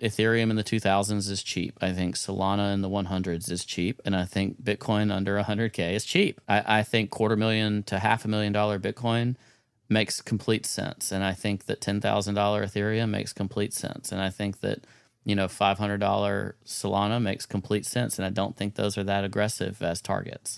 Ethereum in the 2000s is cheap. I think Solana in the 100s is cheap. And I think Bitcoin under 100K is cheap. I think $250,000 to $500,000 Bitcoin makes complete sense. And I think that $10,000 Ethereum makes complete sense. And I think that, $500 Solana makes complete sense. And I don't think those are that aggressive as targets.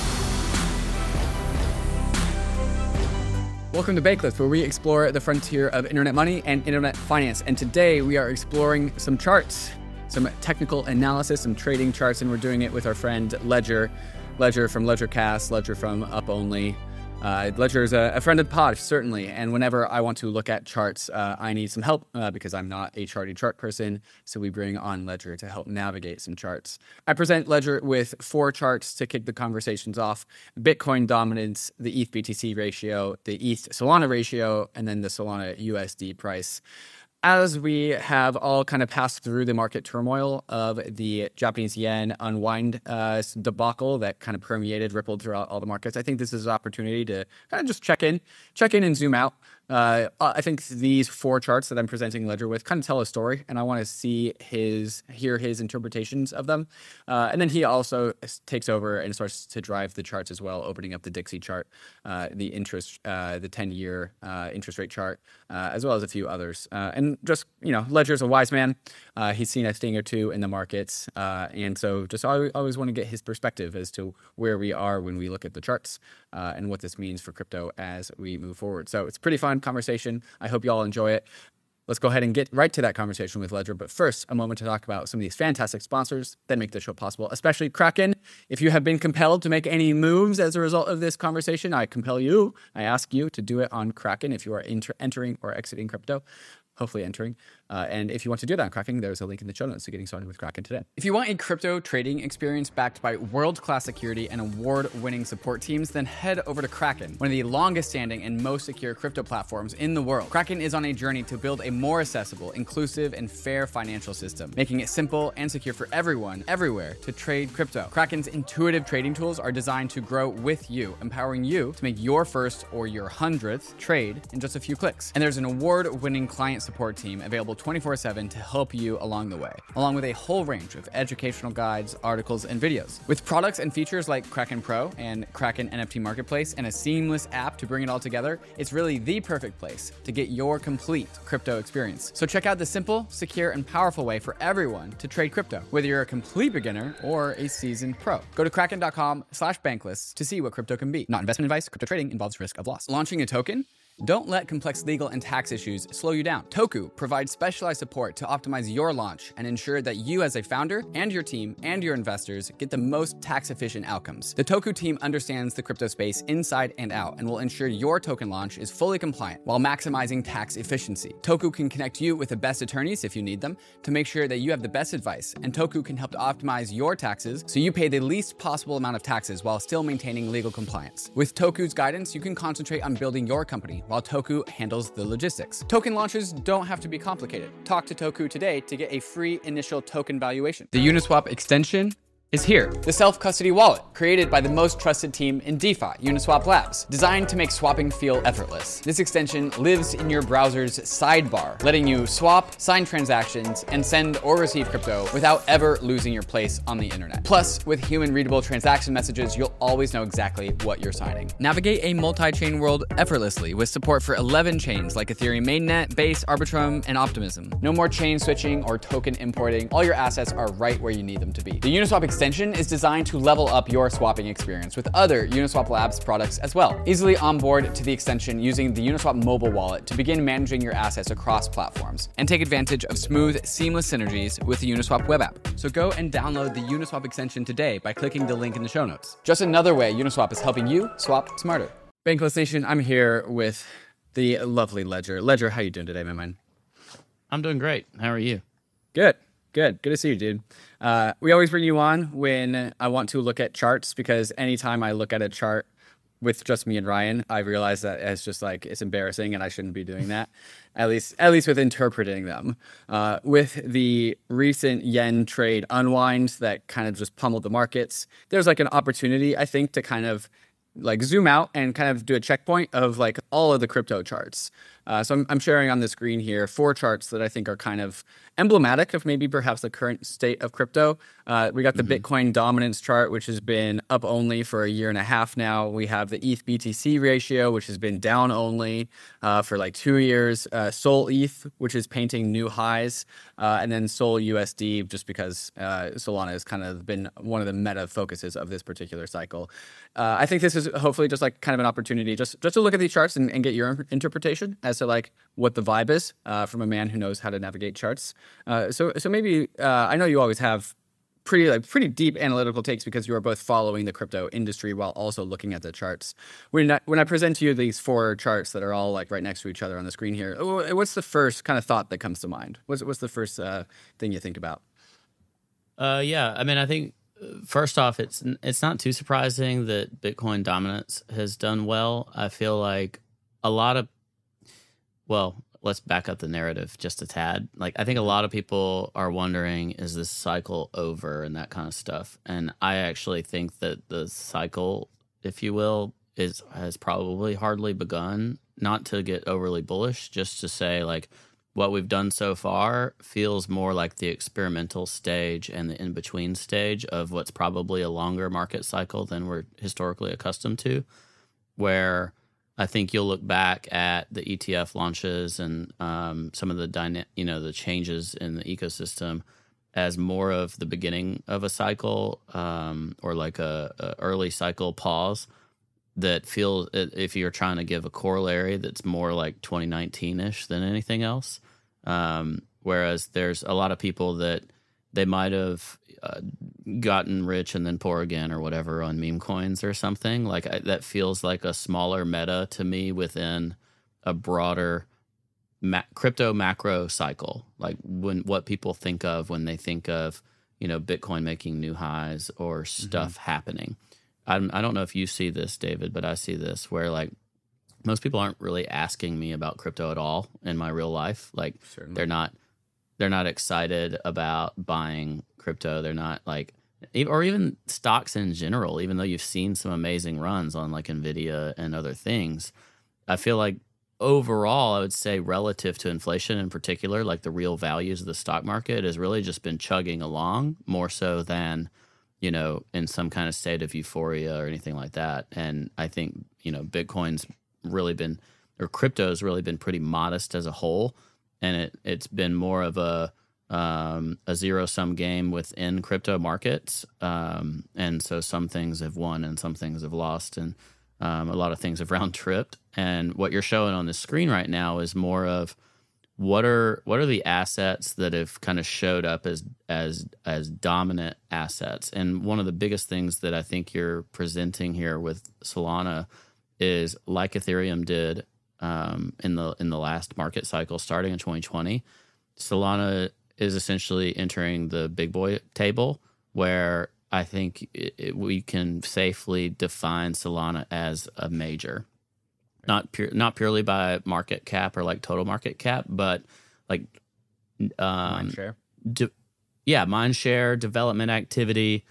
Welcome to Bankless, where we explore the frontier of internet money and internet finance. And today we are exploring some charts, some technical analysis, some trading charts, and we're doing it with our friend Ledger. Ledger from LedgerCast, Ledger from Up Only. Ledger is a friend of the pod, certainly, and whenever I want to look at charts, I need some help because I'm not a chart person, so we bring on Ledger to help navigate some charts. I present Ledger with 4 charts to kick the conversations off: Bitcoin dominance, the ETH-BTC ratio, the ETH-Solana ratio, and then the Solana USD price. As we have all kind of passed through the market turmoil of the Japanese yen unwind debacle that kind of rippled throughout all the markets, I think this is an opportunity to kind of just check in and zoom out. I think these 4 charts that I'm presenting Ledger with kind of tell a story, and I want to hear his interpretations of them. And then he also takes over and starts to drive the charts as well, opening up the Dixie chart, the 10-year interest rate chart, as well as a few others. And just, Ledger's a wise man. He's seen a thing or two in the markets. And so just I always want to get his perspective as to where we are when we look at the charts and what this means for crypto as we move forward. So it's a pretty fun conversation. I hope you all enjoy it. Let's go ahead and get right to that conversation with Ledger. But first, a moment to talk about some of these fantastic sponsors that make the show possible, especially Kraken. If you have been compelled to make any moves as a result of this conversation, I ask you to do it on Kraken if you are entering or exiting crypto. Hopefully entering. And if you want to do that on Kraken, there's a link in the show notes to getting started with Kraken today. If you want a crypto trading experience backed by world-class security and award-winning support teams, then head over to Kraken, one of the longest-standing and most secure crypto platforms in the world. Kraken is on a journey to build a more accessible, inclusive, and fair financial system, making it simple and secure for everyone, everywhere, to trade crypto. Kraken's intuitive trading tools are designed to grow with you, empowering you to make your first or your 100th trade in just a few clicks. And there's an award-winning client support team available 24/7 to help you along the way, along with a whole range of educational guides, articles, and videos. With products and features like Kraken Pro and Kraken NFT Marketplace and a seamless app to bring it all together, it's really the perfect place to get your complete crypto experience. So check out the simple, secure, and powerful way for everyone to trade crypto, whether you're a complete beginner or a seasoned pro. Go to kraken.com/bankless to see what crypto can be. Not investment advice. Crypto trading involves risk of loss. Launching a token? Don't let complex legal and tax issues slow you down. Toku provides specialized support to optimize your launch and ensure that you as a founder and your team and your investors get the most tax-efficient outcomes. The Toku team understands the crypto space inside and out and will ensure your token launch is fully compliant while maximizing tax efficiency. Toku can connect you with the best attorneys if you need them to make sure that you have the best advice, and Toku can help to optimize your taxes so you pay the least possible amount of taxes while still maintaining legal compliance. With Toku's guidance, you can concentrate on building your company while Toku handles the logistics. Token launches don't have to be complicated. Talk to Toku today to get a free initial token valuation. The Uniswap extension is here. The self-custody wallet, created by the most trusted team in DeFi, Uniswap Labs, designed to make swapping feel effortless. This extension lives in your browser's sidebar, letting you swap, sign transactions, and send or receive crypto without ever losing your place on the internet. Plus, with human-readable transaction messages, you'll always know exactly what you're signing. Navigate a multi-chain world effortlessly with support for 11 chains like Ethereum Mainnet, Base, Arbitrum, and Optimism. No more chain switching or token importing. All your assets are right where you need them to be. The Uniswap extension is designed to level up your swapping experience with other Uniswap Labs products as well. Easily onboard to the extension using the Uniswap mobile wallet to begin managing your assets across platforms and take advantage of smooth, seamless synergies with the Uniswap web app. So go and download the Uniswap extension today by clicking the link in the show notes. Just another way Uniswap is helping you swap smarter. Bankless Nation, I'm here with the lovely Ledger. Ledger, how you doing today, my man? I'm doing great. How are you? Good to see you, dude. We always bring you on when I want to look at charts, because anytime I look at a chart with just me and Ryan, I realize that it's just like, it's embarrassing and I shouldn't be doing that, at least with interpreting them. With the recent yen trade unwind that kind of just pummeled the markets, there's like an opportunity, I think, to kind of like zoom out and kind of do a checkpoint of like all of the crypto charts. So I'm sharing on the screen here 4 charts that I think are kind of emblematic of maybe perhaps the current state of crypto. We got the Bitcoin dominance chart, which has been up only for a year and a half now. We have the ETH BTC ratio, which has been down only for like 2 years. Sol ETH, which is painting new highs, and then Sol USD, just because Solana has kind of been one of the meta focuses of this particular cycle. I think this is hopefully just like kind of an opportunity just to look at these charts and get your interpretation as to like what the vibe is from a man who knows how to navigate charts. So maybe I know you always have pretty deep analytical takes because you are both following the crypto industry while also looking at the charts. When I present to you these 4 charts that are all like right next to each other on the screen here, what's the first kind of thought that comes to mind? What's the first thing you think about? Yeah, I mean, I think first off, it's not too surprising that Bitcoin dominance has done well. I feel like let's back up the narrative just a tad. Like, I think a lot of people are wondering, is this cycle over and that kind of stuff? And I actually think that the cycle, if you will, has probably hardly begun. Not to get overly bullish, just to say like what we've done so far feels more like the experimental stage and the in-between stage of what's probably a longer market cycle than we're historically accustomed to, where I think you'll look back at the ETF launches and some of the the changes in the ecosystem as more of the beginning of a cycle or like a early cycle pause that feels, if you're trying to give a corollary, that's more like 2019-ish than anything else. Whereas there's a lot of people that they might have gotten rich and then poor again or whatever on meme coins or something. Like that feels like a smaller meta to me within a broader crypto macro cycle. Like what people think of when they think of, Bitcoin making new highs or stuff happening. I don't know if you see this, David, but I see this where like most people aren't really asking me about crypto at all in my real life. Like Certainly. they're not excited about buying crypto. They're not like, or even stocks in general, even though you've seen some amazing runs on like Nvidia and other things. I feel like overall, I would say relative to inflation in particular, like the real values of the stock market has really just been chugging along more so than, in some kind of state of euphoria or anything like that. And I think, Bitcoin's really been, or crypto's really been pretty modest as a whole. And it's been more of a zero-sum game within crypto markets. And so some things have won and some things have lost. And a lot of things have round-tripped. And what you're showing on the screen right now is more of what are the assets that have kind of showed up as dominant assets. And one of the biggest things that I think you're presenting here with Solana is, like Ethereum did in the last market cycle starting in 2020, Solana is essentially entering the big boy table, where I think we can safely define Solana as a major. Not purely by market cap or like total market cap, but like Mindshare. Mindshare, development activity,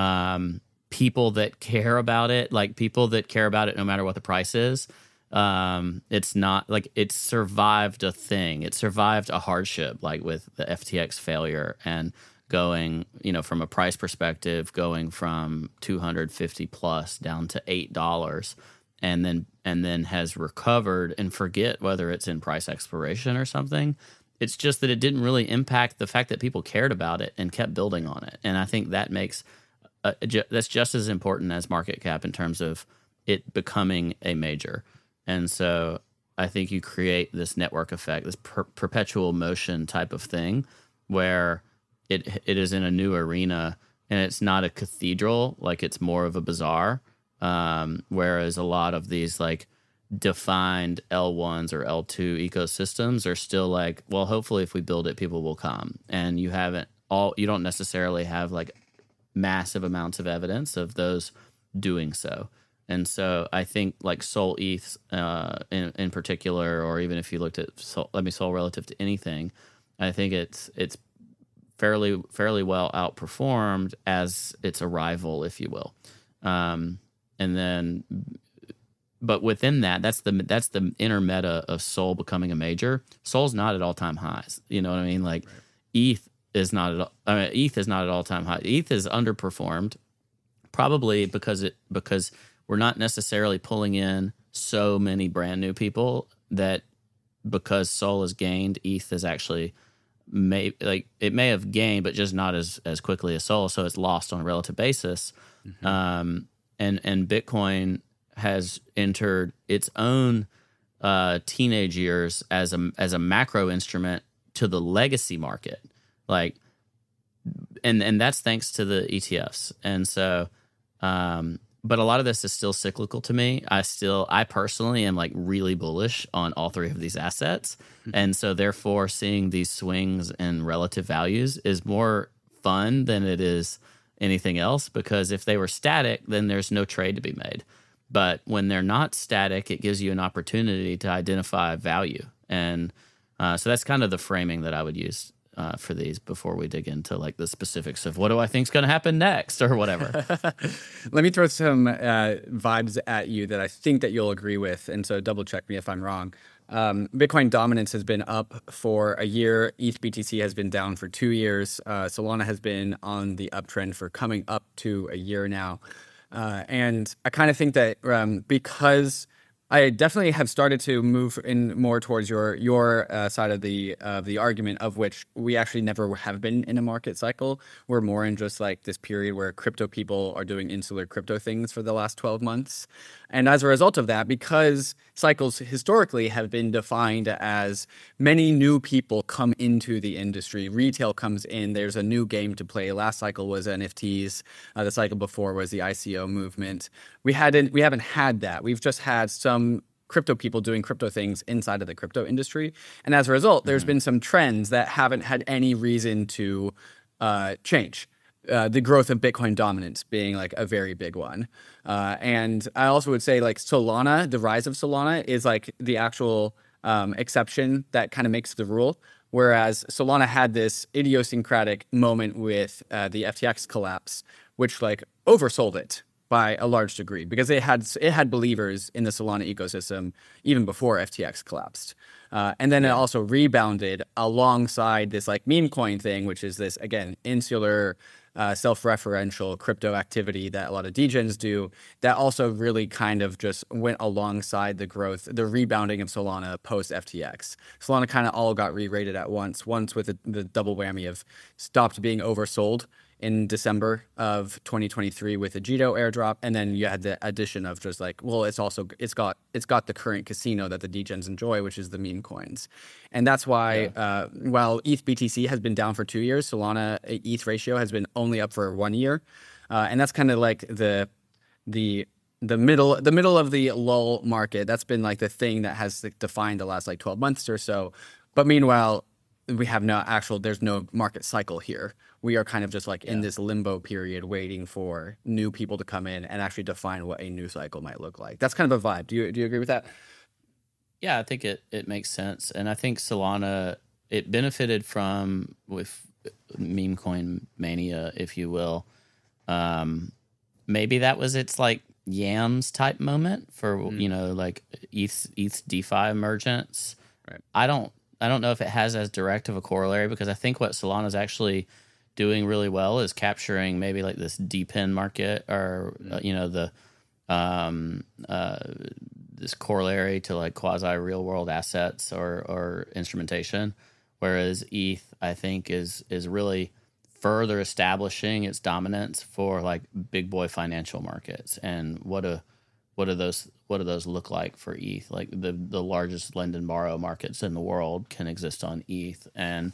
people that care about it, like people that care about it no matter what the price is. It's not like it's survived a thing. It survived a hardship, like with the FTX failure and going, from a price perspective, going from 250 plus down to $8. And then has recovered, and forget whether it's in price exploration or something. It's just that it didn't really impact the fact that people cared about it and kept building on it. And I think that makes that's just as important as market cap in terms of it becoming a major. And so I think you create this network effect, this perpetual motion type of thing, where it is in a new arena, and it's not a cathedral, like it's more of a bazaar. Whereas a lot of these like defined L1s or L2 ecosystems are still like, well, hopefully if we build it, people will come. And you don't necessarily have like massive amounts of evidence of those doing so. And so I think like Sol ETH in particular, or even if you looked at Sol relative to anything, I think it's fairly well outperformed as its arrival, if you will. and then, but within that, that's the inner meta of Sol becoming a major. Sol's not at all time highs. You know what I mean? Like ETH is not at all. ETH is not at all time high. ETH is underperformed, probably because we're not necessarily pulling in so many brand new people that because Sol has gained, ETH is actually it may have gained, but just not as quickly as Sol, so it's lost on a relative basis. And Bitcoin has entered its own teenage years as a macro instrument to the legacy market, like, and that's thanks to the ETFs. And so, but a lot of this is still cyclical to me. I personally am like really bullish on all three of these assets. And so therefore seeing these swings in relative values is more fun than it is anything else, because if they were static, then there's no trade to be made. But when they're not static, it gives you an opportunity to identify value. And so that's kind of the framing that I would use for these before we dig into like the specifics of what do I think is going to happen next or whatever. Let me throw some vibes at you that I think that you'll agree with. And so double check me if I'm wrong. Bitcoin dominance has been up for a year. ETH BTC has been down for 2 years. Solana has been on the uptrend for coming up to a year now. And I kind of think that because I definitely have started to move in more towards your side of the argument, of which we actually never have been in a market cycle. We're more in just like this period where crypto people are doing insular crypto things for the last 12 months. And as a result of that, because cycles historically have been defined as many new people come into the industry, retail comes in, there's a new game to play. Last cycle was NFTs. The cycle before was the ICO movement. We haven't had that. We've just had some crypto people doing crypto things inside of the crypto industry. And as a result, there's been some trends that haven't had any reason to change. The growth of Bitcoin dominance being like a very big one. And I also would say like Solana, the rise of Solana is like the actual exception that kind of makes the rule. Whereas Solana had this idiosyncratic moment with the FTX collapse, which like oversold it by a large degree, because it had believers in the Solana ecosystem even before FTX collapsed. And then it also rebounded alongside this like meme coin thing, which is this, again, insular, self-referential crypto activity that a lot of degens do, that also really kind of just went alongside the growth, the rebounding of Solana post FTX. Solana kind of all got re-rated at once with the double whammy of stopped being oversold in December of 2023 with a Jito airdrop, and then you had the addition of just like, well, it's got the current casino that the degens enjoy, which is the meme coins, and that's why while ETH BTC has been down for 2 years, Solana ETH ratio has been only up for 1 year, and that's kind of like the middle of the lull market. That's been like the thing that has defined the last like 12 months or so. But meanwhile, we have there's no market cycle here. We are kind of just like in this limbo period waiting for new people to come in and actually define what a new cycle might look like. That's kind of a vibe. Do you agree with that? Yeah, I think it makes sense. And I think Solana, it benefited from, with meme coin mania, if you will. Maybe that was its like yams type moment for, like ETH's DeFi emergence. Right. I don't know if it has as direct of a corollary, because I think what Solana is actually doing really well is capturing maybe like this DePIN market, or this corollary to like quasi real world assets or instrumentation, whereas ETH I think is really further establishing its dominance for like big boy financial markets. And what do those look like for ETH? Like the largest lend and borrow markets in the world can exist on ETH, and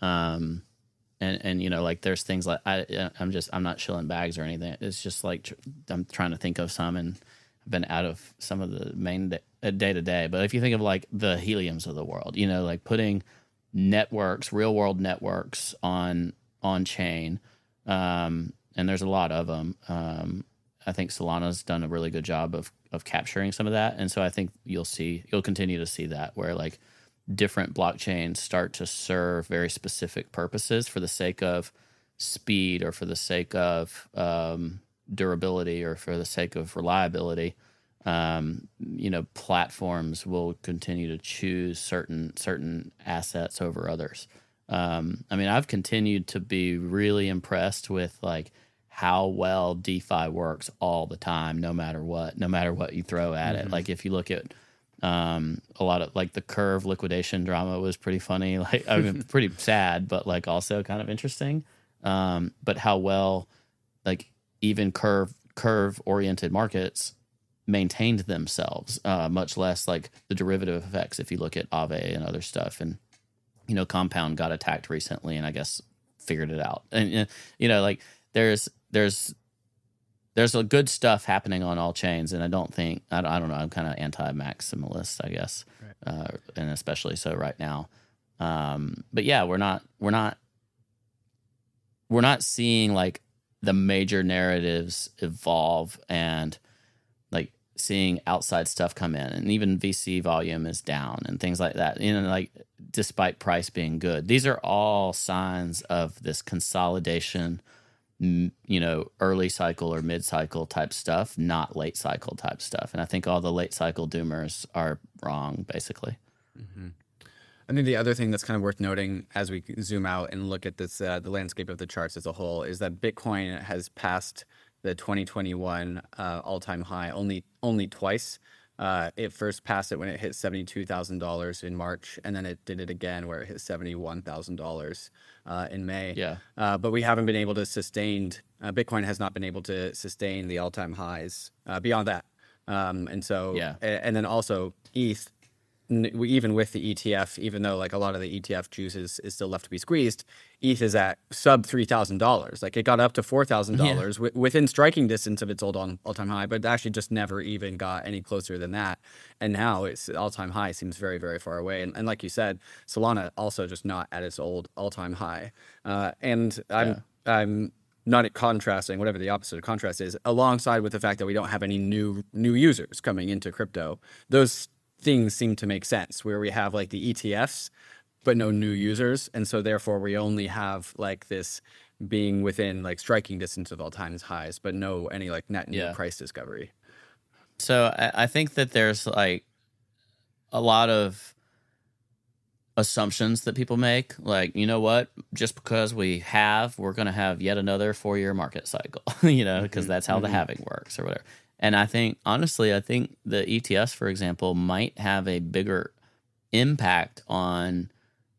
like there's things like I'm not shilling bags or anything. It's just like I'm trying to think of some, and I've been out of some of the main day to day. But if you think of like the Heliums of the world, like putting networks, real world networks on chain, and there's a lot of them. I think Solana's done a really good job of capturing some of that. And so I think you'll continue to see that, where like different blockchains start to serve very specific purposes for the sake of speed, or for the sake of durability or for the sake of reliability, platforms will continue to choose certain assets over others. I've continued to be really impressed with like how well DeFi works all the time, no matter what you throw at it. Like if you look at a lot of like the Curve liquidation drama was pretty funny, like pretty sad, but like also kind of interesting. But how well like even curve oriented markets maintained themselves, much less like the derivative effects. If you look at Aave and other stuff, and Compound got attacked recently, and I guess figured it out. And like there's a good stuff happening on all chains, and I don't know. I'm kind of anti-maximalist, I guess, right. And especially so right now. But yeah, we're not seeing like the major narratives evolve and like seeing outside stuff come in, and even VC volume is down and things like that. Like despite price being good, these are all signs of this consolidation. Early cycle or mid cycle type stuff, not late cycle type stuff. And I think all the late cycle doomers are wrong, basically. Mm-hmm. I think the other thing that's kind of worth noting as we zoom out and look at this, the landscape of the charts as a whole, is that Bitcoin has passed the 2021 all-time high only twice. It first passed it when it hit $72,000 in March, and then it did it again where it hit $71,000 in May. Yeah. But we haven't been able to sustain, Bitcoin has not been able to sustain the all-time highs beyond that. And so, yeah. And then also ETH, even with the ETF, even though like a lot of the ETF juice is still left to be squeezed, ETH is at sub $3,000. Like it got up to $4,000 within striking distance of its all-time high, but actually just never even got any closer than that. And now its all-time high seems very, very far away. And like you said, Solana also just not at its old all-time high. And I'm not contrasting, whatever the opposite of contrast is, alongside with the fact that we don't have any new users coming into crypto. Those things seem to make sense, where we have like the ETFs but no new users, and so therefore we only have like this being within like striking distance of all-time highs, but no any like net new price discovery. So I think that there's like a lot of assumptions that people make, like, what, just because we're going to have yet another 4-year market cycle, because that's how the halving works or whatever. And I think, honestly, the ETFs, for example, might have a bigger impact on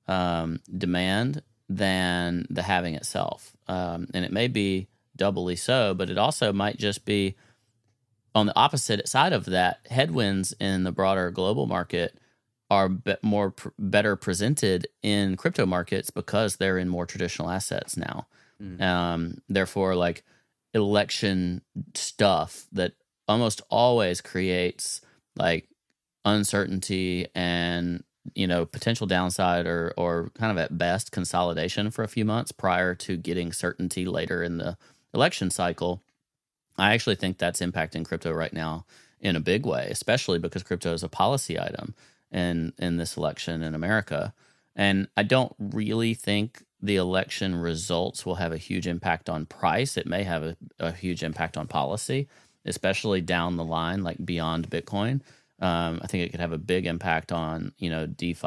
demand than the halving itself. And it may be doubly so, but it also might just be on the opposite side of that. Headwinds in the broader global market are better presented in crypto markets because they're in more traditional assets now. Therefore, like election stuff that almost always creates like uncertainty and potential downside or kind of at best consolidation for a few months prior to getting certainty later in the election cycle. I actually think that's impacting crypto right now in a big way, especially because crypto is a policy item in this election in America. And I don't really think the election results will have a huge impact on price. It may have a huge impact on policy, especially down the line, like beyond Bitcoin. I think it could have a big impact on, DeFi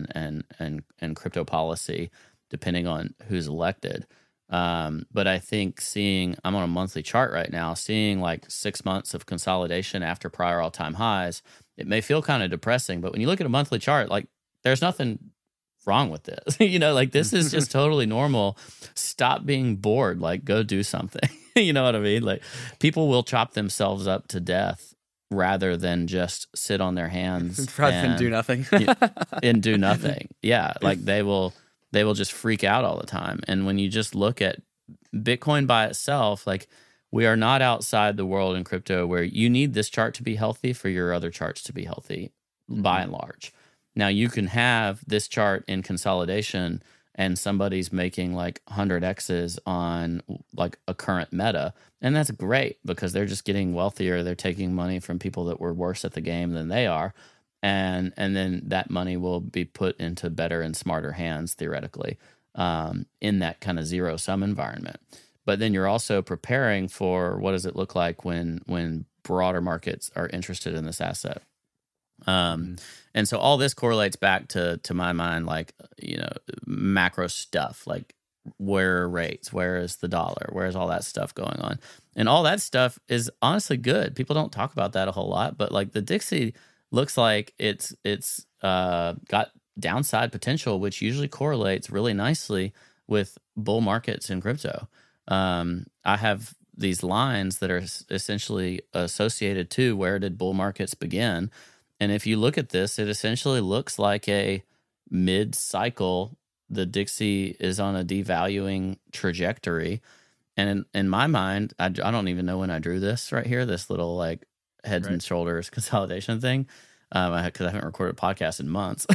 and crypto policy, depending on who's elected. But I think I'm on a monthly chart right now, seeing like 6 months of consolidation after prior all-time highs, it may feel kind of depressing, but when you look at a monthly chart, like there's nothing wrong with this. Like this is just totally normal. Stop being bored, like go do something. You know what I mean? Like people will chop themselves up to death rather than just sit on their hands and do nothing. And do nothing. Yeah, like they will just freak out all the time. And when you just look at Bitcoin by itself, like we are not outside the world in crypto where you need this chart to be healthy for your other charts to be healthy, by and large. Now you can have this chart in consolidation and somebody's making like 100x's on like a current meta, and that's great because they're just getting wealthier. They're taking money from people that were worse at the game than they are, and then that money will be put into better and smarter hands theoretically in that kind of zero sum environment. but then you're also preparing for what does it look like when broader markets are interested in this asset. And so all this correlates back to my mind, like, macro stuff, like where are rates, where is the dollar, where's all that stuff going on, and all that stuff is honestly good. People don't talk about that a whole lot, but like the Dixie looks like it's got downside potential, which usually correlates really nicely with bull markets in crypto. I have these lines that are essentially associated to where did bull markets begin. And if you look at this, it essentially looks like a mid-cycle. The Dixie is on a devaluing trajectory. And in my mind, I don't even know when I drew this right here, this little like heads and shoulders consolidation thing, because I haven't recorded a podcast in months.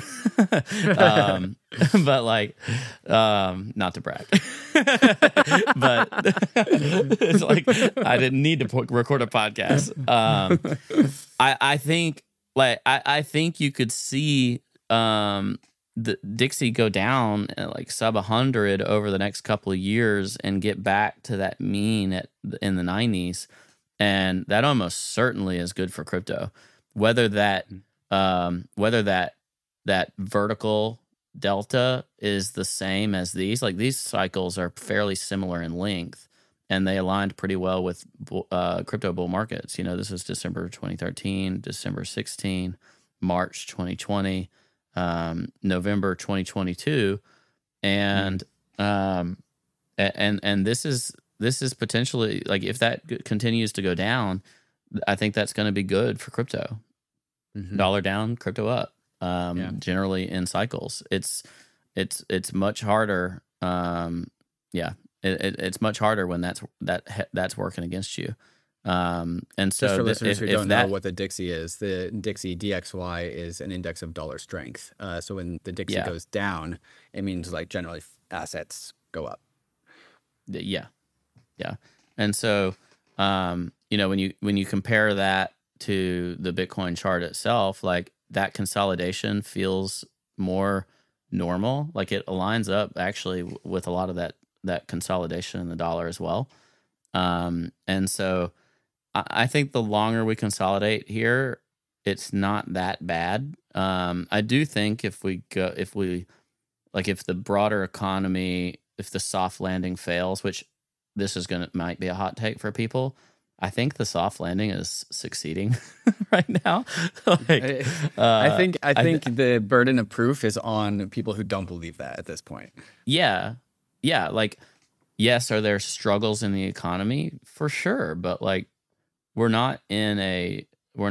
But like, not to brag, but it's like I didn't need to record a podcast. I think like I think you could see the Dixie go down at like sub 100 over the next couple of years and get back to that mean in the 90s, and that almost certainly is good for crypto. Whether that vertical delta is the same as these cycles are fairly similar in length, and they aligned pretty well with crypto bull markets. This is December 2013, December 16, March 2020, November 2022, and this is potentially, like, if that continues to go down, I think that's going to be good for crypto. Dollar down, crypto up. Generally in cycles, it's much harder. It's much harder when that's working against you. And so, just for listeners who don't know what the Dixie is, the Dixie DXY is an index of dollar strength. So when the Dixie goes down, it means like generally assets go up. Yeah. And so, when you compare that to the Bitcoin chart itself, like that consolidation feels more normal. Like it aligns up actually with a lot of that consolidation in the dollar as well. And so I think the longer we consolidate here, it's not that bad. I do think if the broader economy, if the soft landing fails, which this might be a hot take for people, I think the soft landing is succeeding right now. I think the burden of proof is on people who don't believe that at this point. Yeah. Like, yes, are there struggles in the economy? For sure, but like, we're not in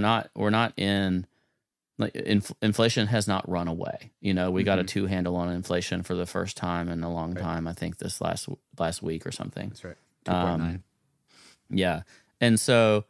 like inflation has not run away. We got a 2 handle on inflation for the first time in a long time. I think this last week or something. That's right. 2.9. Yeah. And so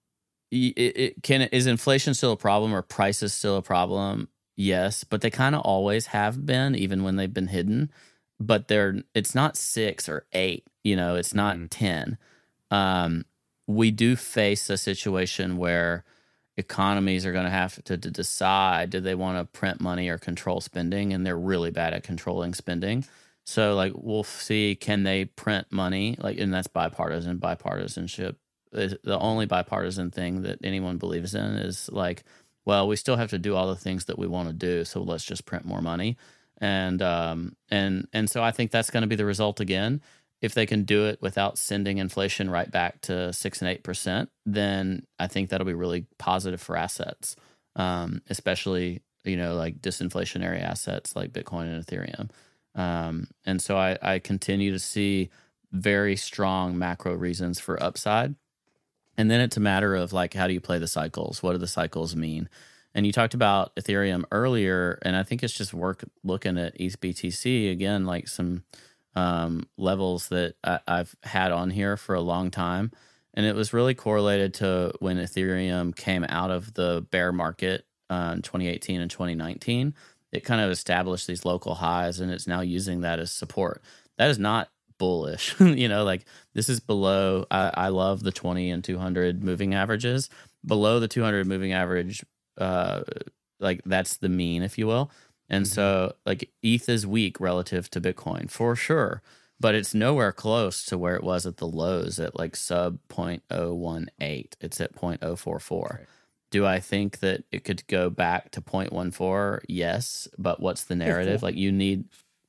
is inflation still a problem, or prices still a problem? Yes, but they kind of always have been, even when they've been hidden. But it's not 6 or 8, it's not 10. We do face a situation where economies are going to have to decide, do they want to print money or control spending? And they're really bad at controlling spending. So like, we'll see, can they print money? Like, and that's bipartisanship. The only bipartisan thing that anyone believes in is like, well, we still have to do all the things that we want to do, so let's just print more money. And so I think that's going to be the result again. If they can do it without sending inflation right back to 6 and 8%, then I think that'll be really positive for assets, especially like disinflationary assets like Bitcoin and Ethereum. And so I continue to see very strong macro reasons for upside. And then it's a matter of like, how do you play the cycles? What do the cycles mean? And you talked about Ethereum earlier, and I think it's just worth looking at ETHBTC again, like some levels that I've had on here for a long time. And it was really correlated to when Ethereum came out of the bear market in 2018 and 2019. It kind of established these local highs, and it's now using that as support. That is not bullish. Like this is below, I love the 20 and 200 moving averages. Below the 200 moving average, like that's the mean, if you will. And so like ETH is weak relative to Bitcoin for sure, but it's nowhere close to where it was at the lows at like sub 0.018. It's at 0.044. Right. Do I think that it could go back to 0.14? Yes, but what's the narrative? Like you need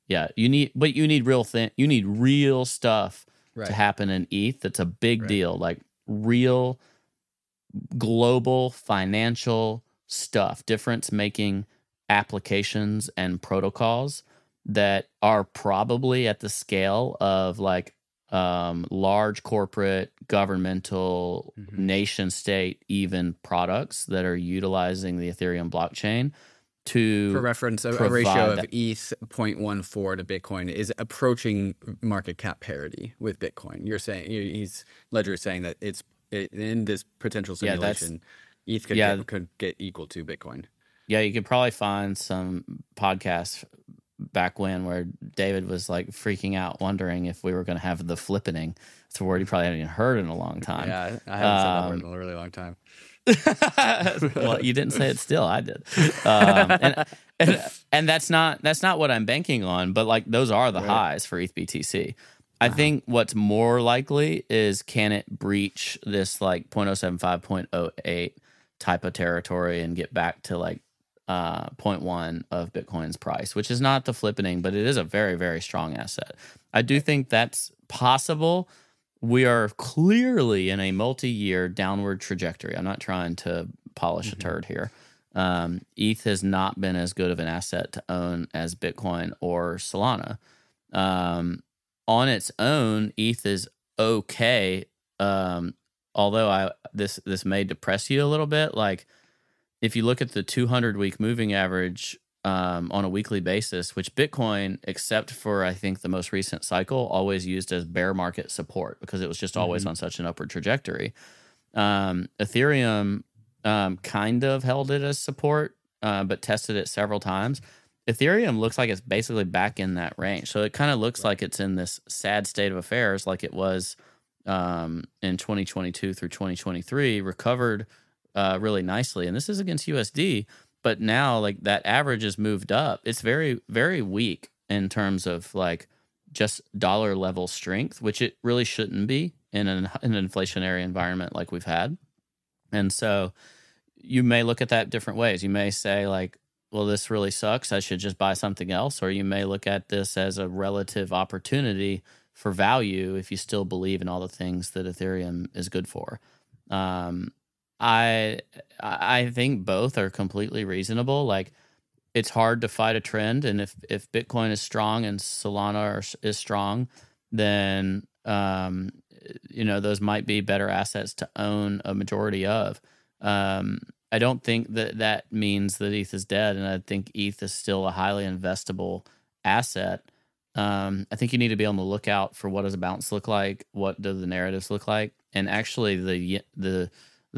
real stuff Right. to happen in ETH. That's a big Right. deal. Like real global financial stuff, difference making applications and protocols that are probably at the scale of like large corporate, governmental, nation state, even products that are utilizing the Ethereum blockchain to, for reference, a ratio of ETH 0.14 to Bitcoin is approaching market cap parity with Bitcoin. You're saying Ledger is saying that it's in this potential simulation, ETH could get equal to Bitcoin. Yeah, you could probably find some podcasts back when where David was like freaking out, wondering if we were going to have the flippening. It's a word he probably hadn't even heard in a long time. Yeah, I haven't said that word in a really long time. Well, you didn't say it still. I did. And that's not what I'm banking on, but like those are the highs for ETH-BTC. I think what's more likely is can it breach this like 0.075, 0.08 type of territory and get back to like 0.1 of Bitcoin's price, which is not the flippening, but it is a very, very strong asset. I do think that's possible. We are clearly in a multi-year downward trajectory. I'm not trying to polish a turd here. ETH has not been as good of an asset to own as Bitcoin or Solana. On its own, ETH is okay. Although this may depress you a little bit. Like if you look at the 200-week moving average on a weekly basis, which Bitcoin, except for I think the most recent cycle, always used as bear market support because it was just always on such an upward trajectory. Ethereum kind of held it as support, but tested it several times. Ethereum looks like it's basically back in that range. So it kind of looks like it's in this sad state of affairs like it was in 2022 through 2023, recovered really nicely. And this is against USD, but now like that average has moved up. It's very, very weak in terms of like just dollar level strength, which it really shouldn't be in an inflationary environment like we've had. And so you may look at that different ways. You may say like, well, this really sucks, I should just buy something else. Or you may look at this as a relative opportunity for value if you still believe in all the things that Ethereum is good for. I think both are completely reasonable. Like it's hard to fight a trend, and if Bitcoin is strong and Solana is strong, then those might be better assets to own a majority of. I don't think that means that ETH is dead, and I think ETH is still a highly investable asset. I think you need to be on the lookout for what does a bounce look like, what do the narratives look like, and actually the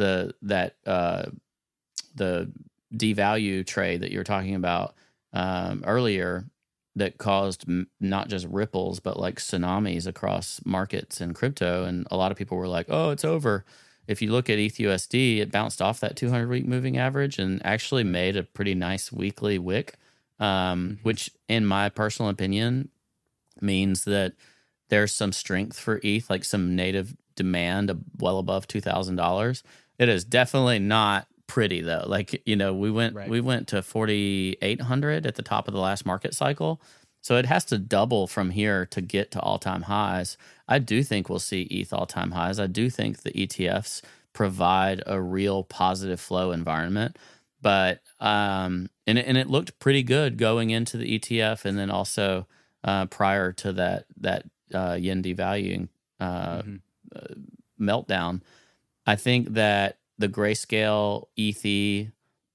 devalue trade that you were talking about earlier that caused not just ripples but like tsunamis across markets and crypto, and a lot of people were like, "Oh, it's over." If you look at ETHUSD, it bounced off that 200-week moving average and actually made a pretty nice weekly wick, which, in my personal opinion, means that there's some strength for ETH, like some native demand well above $2,000. It is definitely not pretty though. Like we went to 4,800 at the top of the last market cycle. So it has to double from here to get to all-time highs. I do think we'll see ETH all-time highs. I do think the ETFs provide a real positive flow environment. But and it looked pretty good going into the ETF, and then also prior to that yen devaluing meltdown. I think that the Grayscale ETH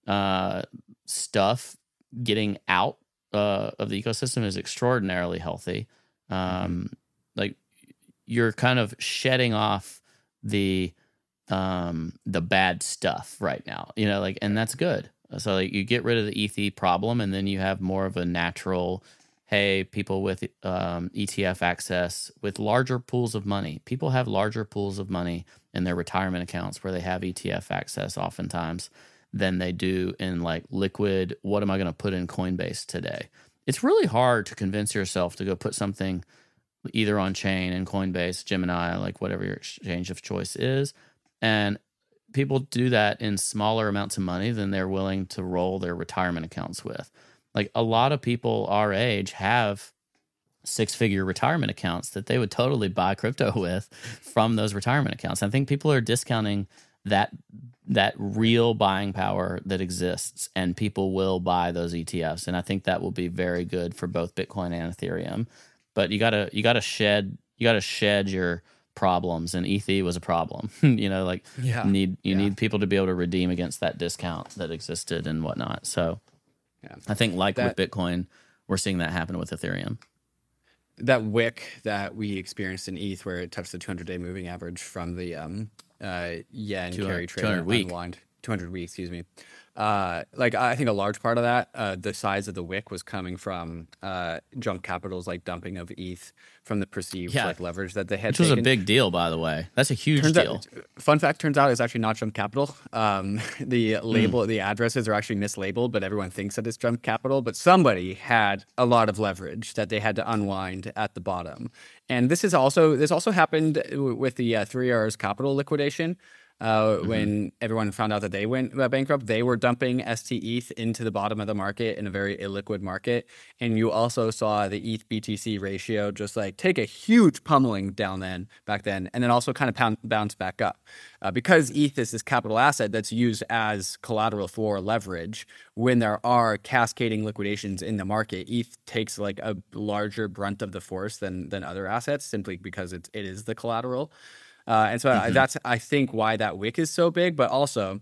stuff getting out of the ecosystem is extraordinarily healthy. Like you're kind of shedding off the bad stuff right now, and that's good. So like you get rid of the ETH problem, and then you have more of a natural, hey, people with ETF access with larger pools of money. People have larger pools of money in their retirement accounts where they have ETF access oftentimes than they do in like liquid, what am I going to put in Coinbase today? It's really hard to convince yourself to go put something either on chain and Coinbase, Gemini, like whatever your exchange of choice is. And people do that in smaller amounts of money than they're willing to roll their retirement accounts with. Like a lot of people our age have 6-figure retirement accounts that they would totally buy crypto with from those retirement accounts. I think people are discounting that real buying power that exists, and people will buy those ETFs. And I think that will be very good for both Bitcoin and Ethereum. But you gotta shed your problems, and ETH was a problem. You need people to be able to redeem against that discount that existed and whatnot. So I think with Bitcoin, we're seeing that happen with Ethereum. That wick that we experienced in ETH, where it touched the 200-day moving average from the yen carry trade unwind, 200 week, excuse me. I think a large part of that, the size of the wick was coming from junk capital's like dumping of ETH from the perceived leverage that they had. Which was a big deal, by the way. That's a huge deal. Fun fact, turns out it's actually not junk capital. The label, the addresses are actually mislabeled, but everyone thinks that it's junk capital. But somebody had a lot of leverage that they had to unwind at the bottom. And this also happened with the 3 Rs capital liquidation. When everyone found out that they went bankrupt, they were dumping ST-ETH into the bottom of the market in a very illiquid market. And you also saw the ETH BTC ratio just like take a huge pummeling back then, and then also kind of bounce back up. Because ETH is this capital asset that's used as collateral for leverage, when there are cascading liquidations in the market, ETH takes like a larger brunt of the force than other assets, simply because it is the collateral. And so that's, I think, why that wick is so big. But also,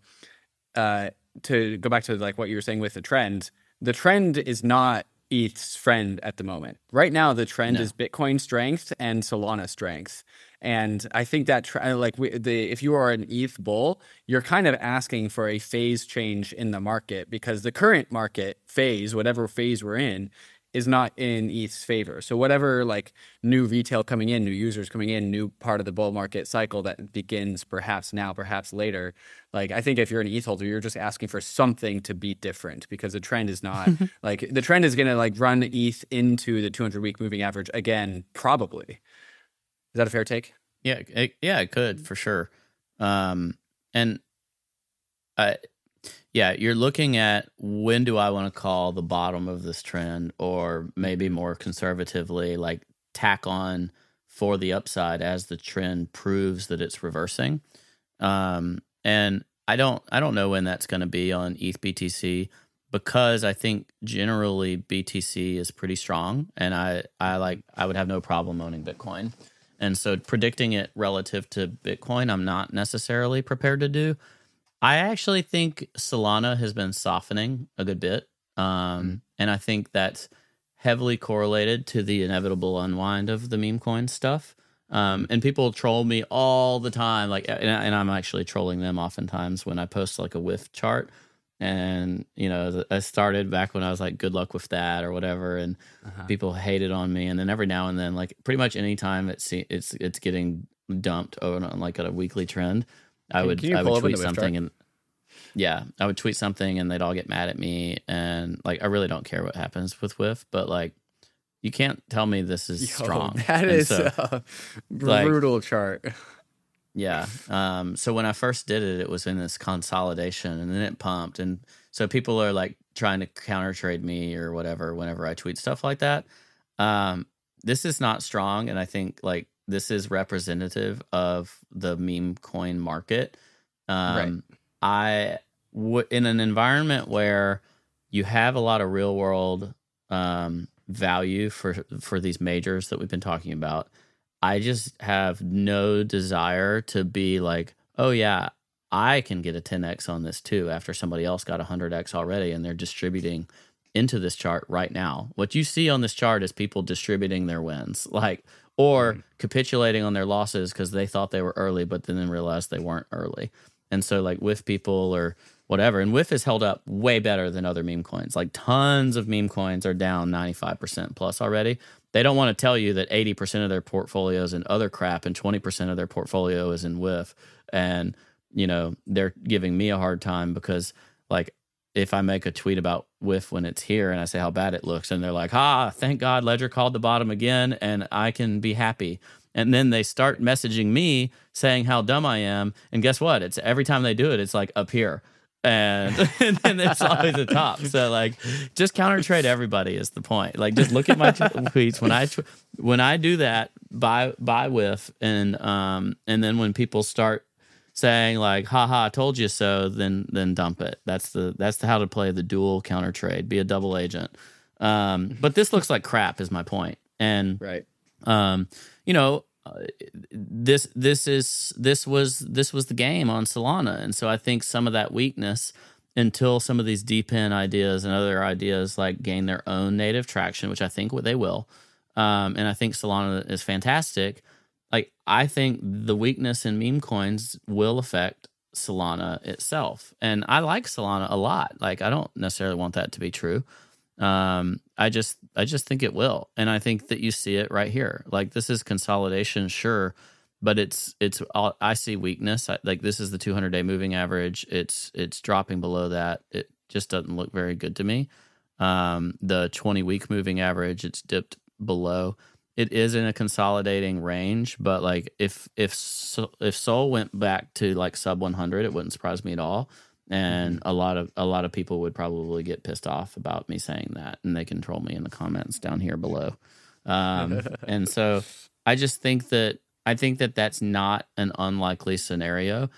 to go back to like what you were saying with the trend is not ETH's friend at the moment. Right now, the trend is Bitcoin strength and Solana strength. And I think that if you are an ETH bull, you're kind of asking for a phase change in the market, because the current market phase, whatever phase we're in, is not in ETH's favor. So whatever like new retail coming in, new users coming in, new part of the bull market cycle that begins perhaps now, perhaps later, like I think if you're an ETH holder, you're just asking for something to be different, because the trend is not like the trend is going to like run ETH into the 200-week moving average again, probably. Is that a fair take? Yeah, it could for sure. You're looking at when do I want to call the bottom of this trend, or maybe more conservatively, like tack on for the upside as the trend proves that it's reversing. And I don't know when that's going to be on ETH BTC, because I think generally BTC is pretty strong, and I would have no problem owning Bitcoin. And so predicting it relative to Bitcoin, I'm not necessarily prepared to do. I actually think Solana has been softening a good bit. And I think that's heavily correlated to the inevitable unwind of the meme coin stuff. And people troll me all the time, and I'm actually trolling them oftentimes when I post like a whiff chart. And, I started back when I was like, good luck with that or whatever. And people hated on me. And then every now and then, like pretty much any time it's getting dumped on like a weekly trend, I would tweet something I would tweet something and they'd all get mad at me. And like, I really don't care what happens with whiff, but like, you can't tell me this is strong. That is a brutal chart. Yeah. So when I first did it, it was in this consolidation, and then it pumped. And so people are like trying to counter trade me or whatever whenever I tweet stuff like that. This is not strong. And I think like this is representative of the meme coin market. Right. In an environment where you have a lot of real world value for these majors that we've been talking about, I just have no desire to be like, oh yeah, I can get a 10x on this too after somebody else got 100x already and they're distributing into this chart right now. What you see on this chart is people distributing their wins, or capitulating on their losses because they thought they were early, but then realized they weren't early. And so like WIF people or whatever, and WIF is held up way better than other meme coins. Like tons of meme coins are down 95% plus already. They don't want to tell you that 80% of their portfolio is in other crap and 20% of their portfolio is in WIF. And, they're giving me a hard time because like if I make a tweet about WIF when it's here and I say how bad it looks, and they're like, thank God Ledger called the bottom again and I can be happy. And then they start messaging me saying how dumb I am. And guess what? It's every time they do it, it's like up here. And then it's always the top. So like, just counter trade everybody is the point. Like, just look at my tweets when I do that, buy WIF, and then when people start saying like, haha, I told you so, then dump it. That's how to play the dual counter trade. Be a double agent. But this looks like crap is my point. And right. You know, this was the game on Solana, and so I think some of that weakness, until some of these DePIN ideas and other ideas like gain their own native traction, which I think they will, and I think Solana is fantastic. Like, I think the weakness in meme coins will affect Solana itself, and I like Solana a lot. Like, I don't necessarily want that to be true. I just think it will. And I think that you see it right here. Like, this is consolidation, sure, but I see weakness. Like, this is the 200-day moving average. It's dropping below that. It just doesn't look very good to me. The 20-week moving average, it's dipped below. It is in a consolidating range, but like, if Sol went back to like sub 100, it wouldn't surprise me at all. And a lot of people would probably get pissed off about me saying that, and they can troll me in the comments down here below. And so I think that that's not an unlikely scenario.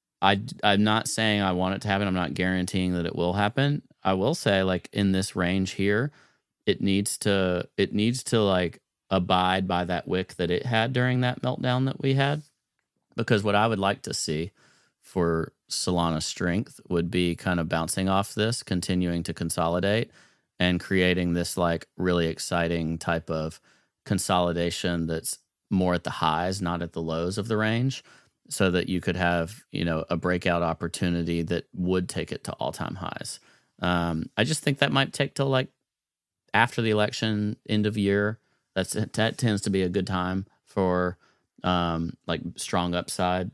I'm not saying I want it to happen. I'm not guaranteeing that it will happen. I will say, like, in this range here, it needs to like abide by that wick that it had during that meltdown that we had, because what I would like to see for Solana strength would be kind of bouncing off this, continuing to consolidate, and creating this like really exciting type of consolidation that's more at the highs, not at the lows of the range, so that you could have, you know, a breakout opportunity that would take it to all-time highs. I just think that might take till like after the election, end of year. That tends to be a good time for like strong upside.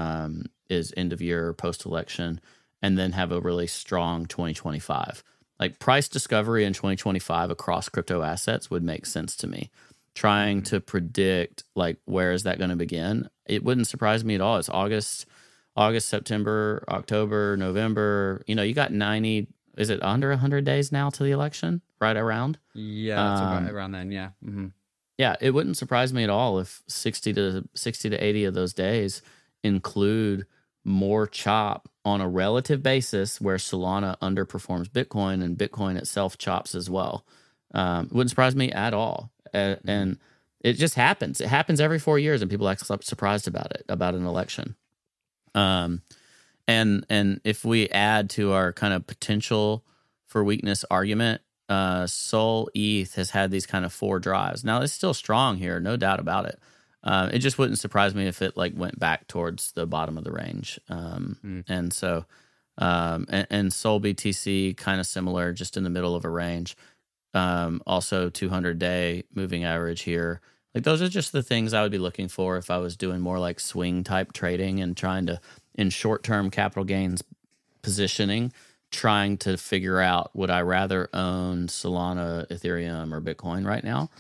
Is end of year, post election, and then have a really strong 2025. Like, price discovery in 2025 across crypto assets would make sense to me. Trying to predict like where is that going to begin, it wouldn't surprise me at all. It's August, September, October, November. You know, you got 90. Is it under 100 days now to the election? Right around. Yeah, that's about around then. Yeah. Mm-hmm. Yeah, it wouldn't surprise me at all if 60 to 80 of those days include more chop on a relative basis, where Solana underperforms Bitcoin and Bitcoin itself chops as well. It wouldn't surprise me at all. And it just happens. It happens every 4 years, and people act surprised about it, about an election. And if we add to our kind of potential for weakness argument, Sol ETH has had these kind of 4 drives. Now, it's still strong here, no doubt about it. It just wouldn't surprise me if it like went back towards the bottom of the range. And so, and Sol BTC kind of similar, just in the middle of a range. Also 200-day moving average here. Like, those are just the things I would be looking for if I was doing more like swing type trading and trying to, in short-term capital gains positioning, trying to figure out, would I rather own Solana, Ethereum, or Bitcoin right now?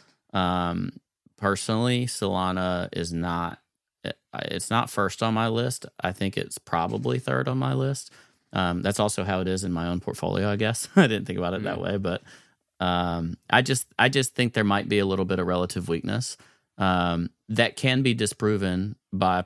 Personally, Solana is not, it's not first on my list. I think it's probably third on my list. That's also how it is in my own portfolio, I guess. I didn't think about it that way, but I just think there might be a little bit of relative weakness that can be disproven by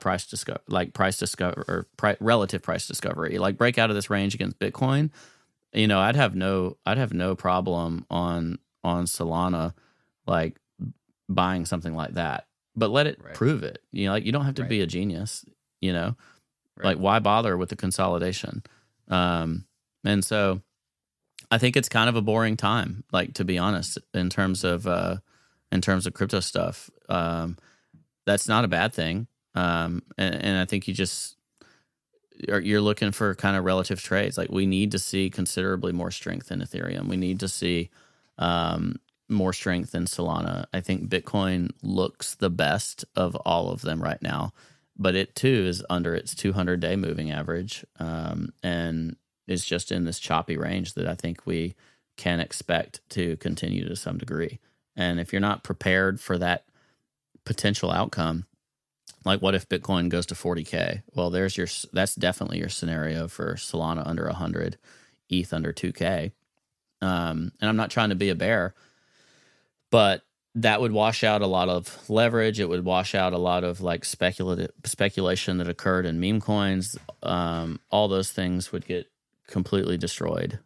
relative price discovery. Like, break out of this range against Bitcoin. You know, I'd have no problem on Solana, like, buying something like that, but let it prove it. You know, like, you don't have to be a genius, you know, like, why bother with the consolidation? And so I think it's kind of a boring time, like, to be honest, in terms of crypto stuff. That's not a bad thing. And I think you're looking for kind of relative trades. Like, we need to see considerably more strength in Ethereum. We need to see, more strength in Solana. I think Bitcoin looks the best of all of them right now, but it too is under its 200-day moving average. And is just in this choppy range that I think we can expect to continue to some degree. And if you're not prepared for that potential outcome, like what if Bitcoin goes to 40K? Well, that's definitely your scenario for Solana under 100, ETH under 2K. And I'm not trying to be a bear, but that would wash out a lot of leverage. It would wash out a lot of like speculation that occurred in meme coins. All those things would get completely destroyed.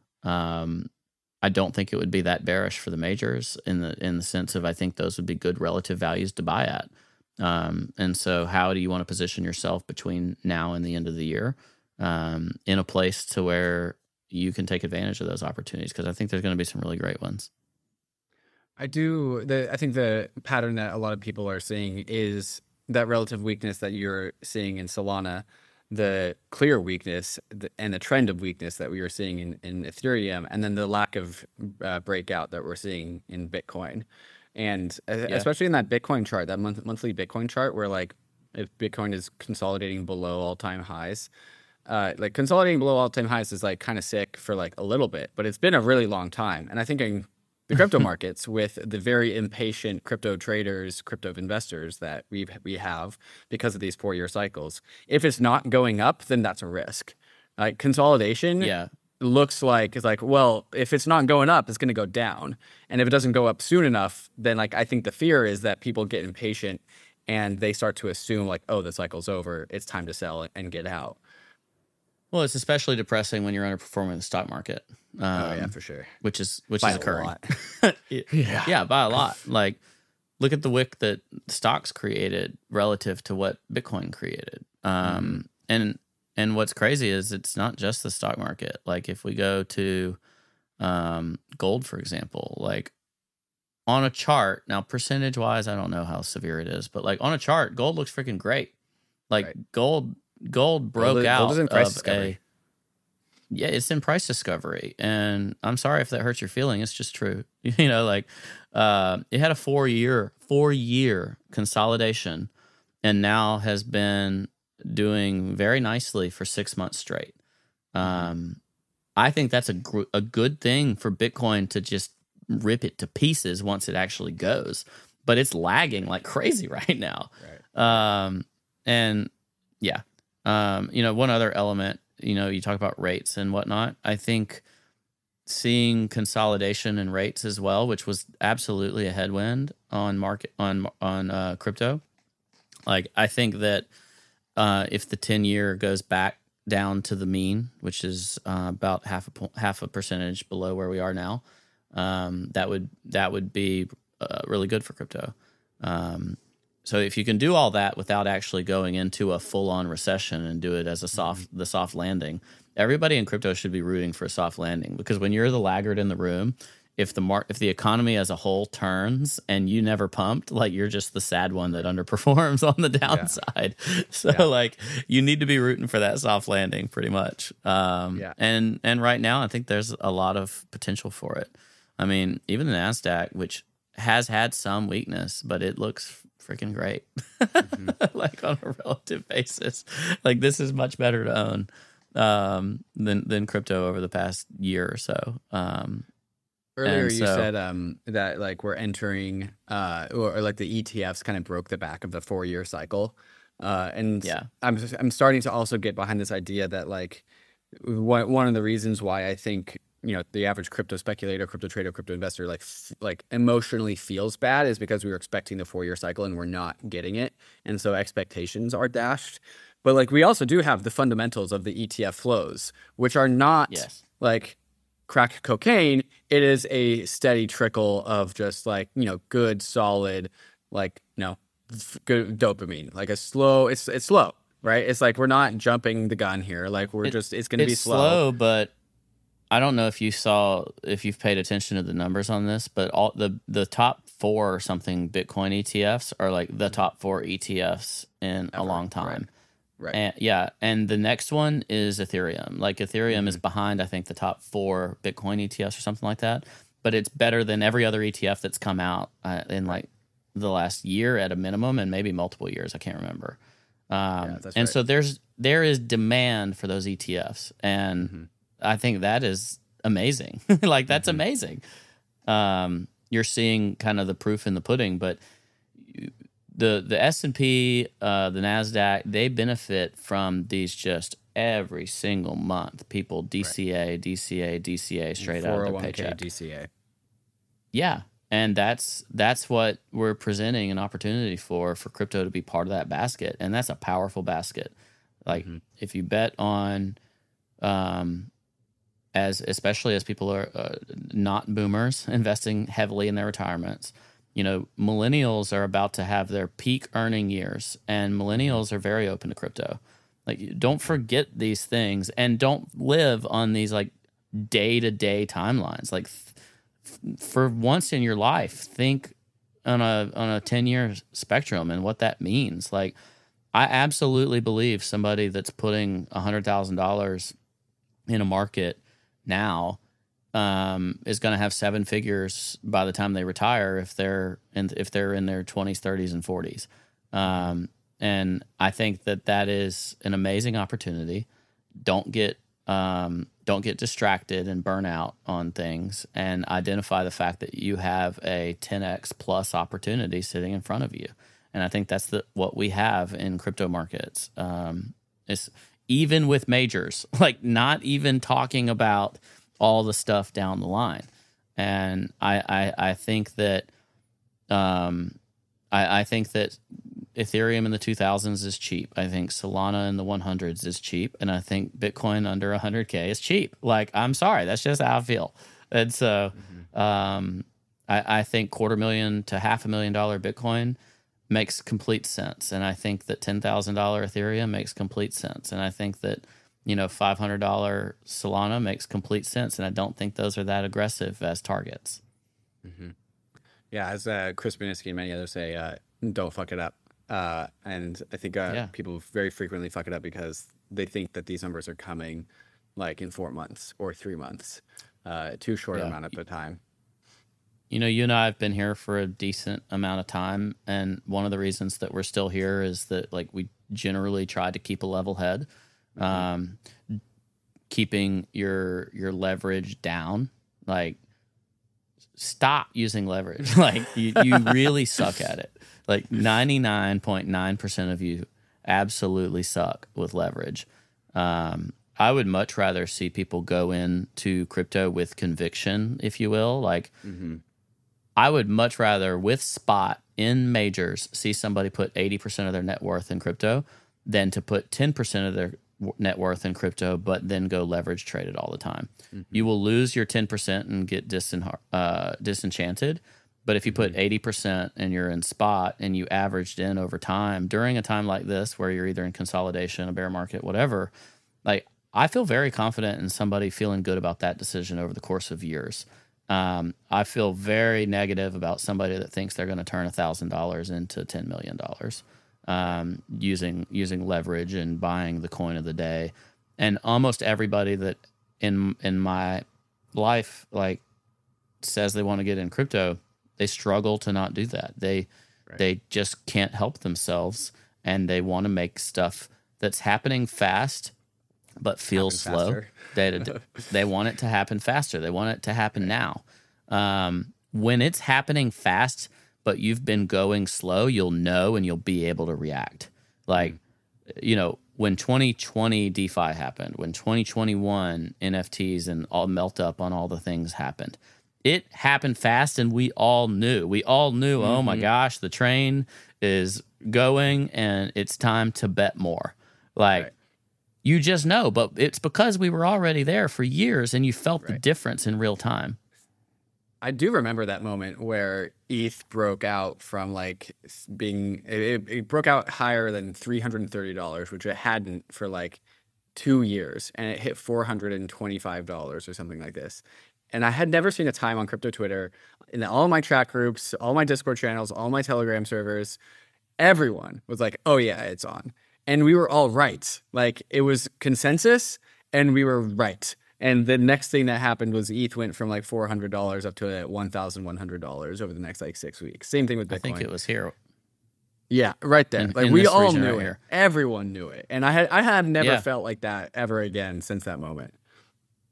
I don't think it would be that bearish for the majors in the sense of I think those would be good relative values to buy at. And so how do you want to position yourself between now and the end of the year in a place to where you can take advantage of those opportunities? Because I think there's going to be some really great ones. I think the pattern that a lot of people are seeing is that relative weakness that you're seeing in Solana, the clear weakness and the trend of weakness that we were seeing in Ethereum, and then the lack of breakout that we're seeing in Bitcoin. And especially in that Bitcoin chart, that monthly Bitcoin chart, where like if Bitcoin is consolidating below all-time highs, like consolidating below all-time highs is like kind of sick for like a little bit, but it's been a really long time. And I think in the crypto markets, with the very impatient crypto traders, crypto investors that we have because of these 4-year cycles, if it's not going up, then that's a risk. Like consolidation looks like, it's like, well, if it's not going up, it's going to go down. And if it doesn't go up soon enough, then like I think the fear is that people get impatient and they start to assume like, oh, the cycle's over, it's time to sell and get out. Well, it's especially depressing when you're underperforming the stock market. For sure. Which is occurring. Yeah, by a lot. Like, look at the wick that stocks created relative to what Bitcoin created. And what's crazy is it's not just the stock market. Like, if we go to gold, for example, like on a chart, now percentage wise, I don't know how severe it is, but like on a chart, gold looks freaking great. Like gold broke out gold is in price discovery. It's in price discovery, and I'm sorry if that hurts your feeling. It's just true. You know, like it had a 4-year consolidation, and now has been doing very nicely for 6 months straight. I think that's a good thing for Bitcoin to just rip it to pieces once it actually goes, but it's lagging like crazy right now. One other element, you talk about rates and whatnot. I think seeing consolidation in rates as well, which was absolutely a headwind on crypto. Like, I think that if the 10-year goes back down to the mean, which is about half a percentage below where we are now, that would be really good for crypto. So if you can do all that without actually going into a full-on recession and do it as the soft landing, everybody in crypto should be rooting for a soft landing, because when you're the laggard in the room, if the economy as a whole turns and you never pumped, like, you're just the sad one that underperforms on the downside. Like, you need to be rooting for that soft landing pretty much. And right now I think there's a lot of potential for it. I mean, even the NASDAQ, which has had some weakness, but it looks freaking great. Like, on a relative basis, like, this is much better to own than crypto over the past year or so. Earlier you said that like we're entering or like the ETFs kind of broke the back of the 4-year cycle, I'm starting to also get behind this idea that like one of the reasons why I think the average crypto speculator, crypto trader, crypto investor like emotionally feels bad is because we were expecting the 4-year cycle and we're not getting it, and so expectations are dashed. But like, we also do have the fundamentals of the ETF flows, which are not like crack cocaine. It is a steady trickle of just like good solid like good dopamine, like it's slow, right? It's like we're not jumping the gun here, like it's going to be slow. But I don't know if you've paid attention to the numbers on this, but all the top 4 or something Bitcoin ETFs are like the top 4 ETFs in a long time. Right. And the next one is Ethereum. Like, Ethereum is behind, I think, the top 4 Bitcoin ETFs or something like that. But it's better than every other ETF that's come out in like the last year at a minimum, and maybe multiple years. I can't remember. So there is demand for those ETFs, and I think that is amazing. Like that's amazing. You're seeing kind of the proof in the pudding, but the S&P, the NASDAQ, they benefit from these just every single month. People DCA straight out of their 401k paycheck. DCA. Yeah. And that's what we're presenting an opportunity for crypto to be part of that basket. And that's a powerful basket. Like if you bet on, especially as people are not boomers investing heavily in their retirements, millennials are about to have their peak earning years, and millennials are very open to crypto. Like, don't forget these things, and don't live on these like day-to-day timelines. Like, for once in your life, think on a 10-year spectrum and what that means. Like, I absolutely believe somebody that's putting $100,000 in a market now is going to have seven figures by the time they retire if they're in their 20s, 30s, and 40s. And I think that is an amazing opportunity. Don't get distracted and burn out on things, and identify the fact that you have a 10x plus opportunity sitting in front of you. And I think that's what we have in crypto markets. It's even with majors, like not even talking about all the stuff down the line. And I think that I think that Ethereum in the 2000s is cheap. I think Solana in the 100s is cheap, and I think Bitcoin under 100K is cheap. Like, I'm sorry, that's just how I feel. And so I think $250,000 to $500,000 Bitcoin makes complete sense, and I think that $10,000 Ethereum makes complete sense, and I think that $500 Solana makes complete sense, and I don't think those are that aggressive as targets. Yeah, as Chris Buniski and many others say, don't fuck it up. And I think people very frequently fuck it up because they think that these numbers are coming like in 4 months or 3 months, too short amount of time. You and I have been here for a decent amount of time, and one of the reasons that we're still here is that like we generally try to keep a level head, keeping your leverage down. Like, stop using leverage. Like you really suck at it. Like 99.9% of you absolutely suck with leverage. I would much rather see people go into crypto with conviction, if you will. Like, I would much rather, with spot in majors, see somebody put 80% of their net worth in crypto than to put 10% of their net worth in crypto, but then go leverage trade it all the time. You will lose your 10% and get disenchanted. But if you put 80% and you're in spot and you averaged in over time during a time like this where you're either in consolidation, a bear market, whatever, like, I feel very confident in somebody feeling good about that decision over the course of years. I feel very negative about somebody that thinks they're going to turn $1,000 into $10 million using leverage and buying the coin of the day. And almost everybody that in my life like says they want to get in crypto, they struggle to not do that. They just can't help themselves, and they want to make stuff that's happening fast but feels slow. They want it to happen faster. They want it to happen now. When it's happening fast, but you've been going slow, you'll know and you'll be able to react. Like, when 2020 DeFi happened, when 2021 NFTs and all melt up on all the things happened, it happened fast, and we all knew. Oh my gosh, the train is going and it's time to bet more. Like, you just know, but it's because we were already there for years and you felt the difference in real time. I do remember that moment where ETH broke out from like being, it broke out higher than $330, which it hadn't for like 2 years, and it hit $425 or something like this. And I had never seen a time on crypto Twitter, in all my chat groups, all my Discord channels, all my Telegram servers, everyone was like, oh yeah, it's on. And we were all right. Like, it was consensus, and we were right. And the next thing that happened was ETH went from like $400 up to $1,100 over the next like 6 weeks. Same thing with Bitcoin. I think it was here. Yeah, right there. Like, we all knew it. Everyone knew it. And I have never felt like that ever again since that moment.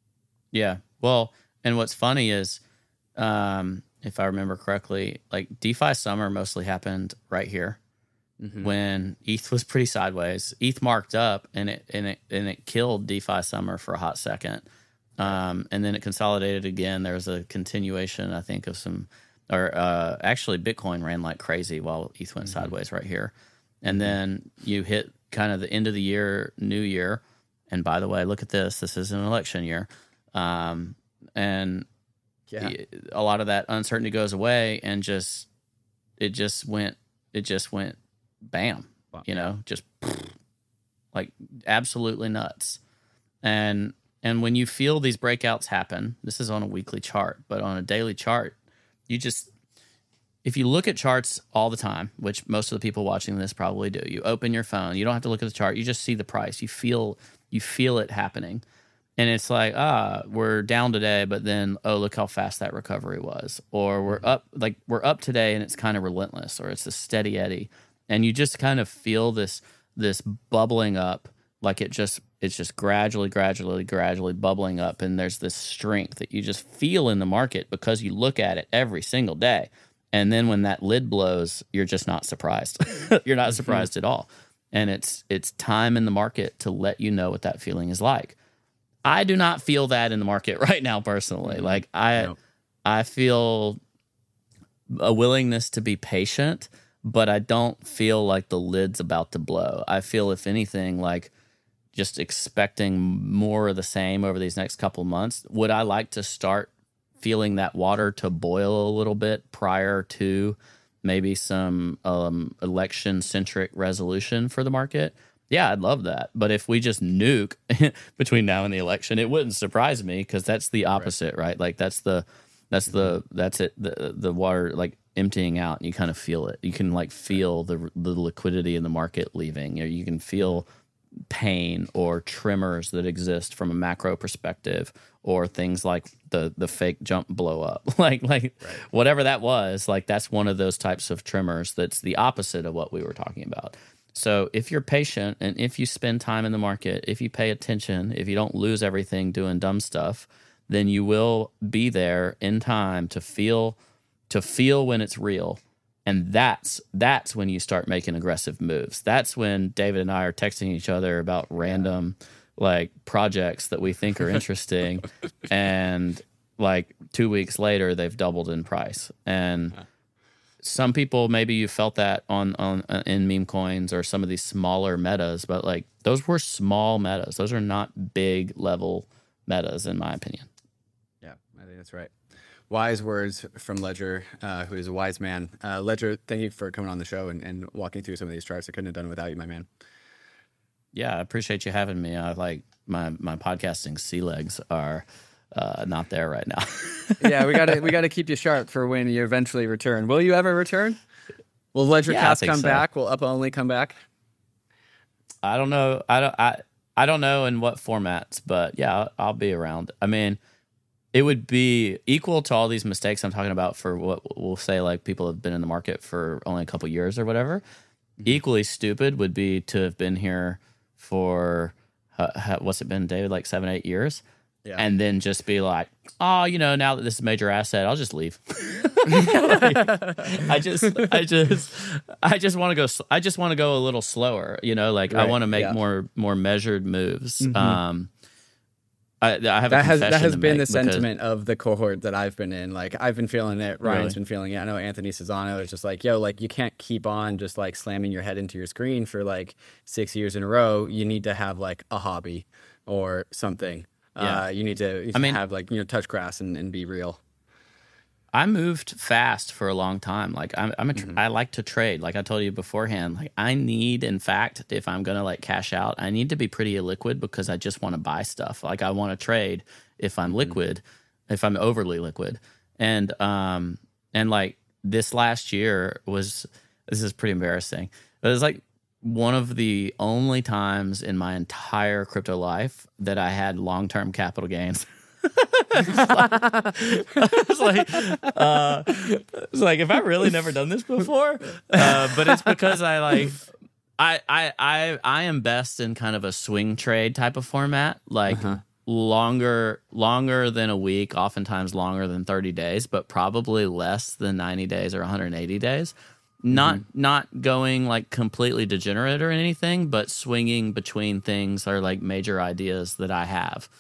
Yeah. Well, and what's funny is, if I remember correctly, like DeFi summer mostly happened right here when ETH was pretty sideways. ETH marked up and it killed DeFi summer for a hot second. And then it consolidated again. There was a continuation, I think, of some, or actually Bitcoin ran like crazy while ETH went sideways right here. And then you hit kind of the end of the year, new year. And by the way, look at this. This is an election year. And a lot of that uncertainty goes away, and it just went bam, just like absolutely nuts. And when you feel these breakouts happen, this is on a weekly chart, but on a daily chart, if you look at charts all the time, which most of the people watching this probably do, you open your phone, you don't have to look at the chart, you just see the price, you feel it happening. And it's like, we're down today, but then, look how fast that recovery was. Or we're up today and it's kind of relentless, or it's a steady eddy. And you just kind of feel this bubbling up, like it's just gradually bubbling up. And there's this strength that you just feel in the market because you look at it every single day. And then when that lid blows, you're just not surprised. You're not surprised at all. And it's time in the market to let you know what that feeling is like. I do not feel that in the market right now, personally. Like I feel a willingness to be patient, but I don't feel like the lid's about to blow. I feel, if anything, like just expecting more of the same over these next couple months. Would I like to start feeling that water to boil a little bit prior to maybe some election-centric resolution for the market? Yeah, I'd love that. But if we just nuke between now and the election, it wouldn't surprise me, because that's the opposite, right? Like that's the water like emptying out, and you kind of feel it. You can like feel the liquidity in the market leaving, or you can feel pain or tremors that exist from a macro perspective, or things like the fake jump blow up, like whatever that was. Like that's one of those types of tremors that's the opposite of what we were talking about. So if you're patient, and if you spend time in the market, if you pay attention, if you don't lose everything doing dumb stuff, then you will be there in time to feel when it's real. And that's when you start making aggressive moves. That's when David and I are texting each other about random like projects that we think are interesting, and like 2 weeks later they've doubled in price. And some people, maybe you felt that on in meme coins or some of these smaller metas, but like those were small metas. Those are not big level metas, in my opinion. Yeah, I think that's right. Wise words from Ledger, who is a wise man. Ledger, thank you for coming on the show and walking through some of these charts. I couldn't have done it without you, my man. Yeah, I appreciate you having me. I like my podcasting sea legs are not there right now. Yeah, we gotta keep you sharp for when you eventually return. Will you ever return? Will Ledger Cast come back? Will Up Only come back? I don't know. I don't know in what formats, but yeah, I'll be around. I mean, it would be equal to all these mistakes I'm talking about for what we'll say like people have been in the market for only a couple years or whatever. Equally stupid would be to have been here for what's it been, David, like 7-8 years, and then just be like, oh, now that this is a major asset, I'll just leave. I just want to go. I just want to go a little slower. Like I want to make more measured moves. I have that has been the sentiment of the cohort that I've been in. Like I've been feeling it. Ryan's been feeling it. I know Anthony Cesano is just like, yo, like you can't keep on just like slamming your head into your screen for like 6 years in a row. You need to have like a hobby or something. Yeah. You need to have like, touch grass and be real. I moved fast for a long time. Like I like to trade. Like I told you beforehand, like I need, in fact, if I'm going to like cash out, I need to be pretty illiquid because I just want to buy stuff. Like I want to trade if I'm liquid, if I'm overly liquid. And like this last year this is pretty embarrassing. It was like one of the only times in my entire crypto life that I had long-term capital gains. It's like, have I really never done this before? But it's because I am best in kind of a swing trade type of format. Like longer than a week, oftentimes longer than 30 days, but probably less than 90 days or 180 days. Not going like completely degenerate or anything, but swinging between things are like major ideas that I have.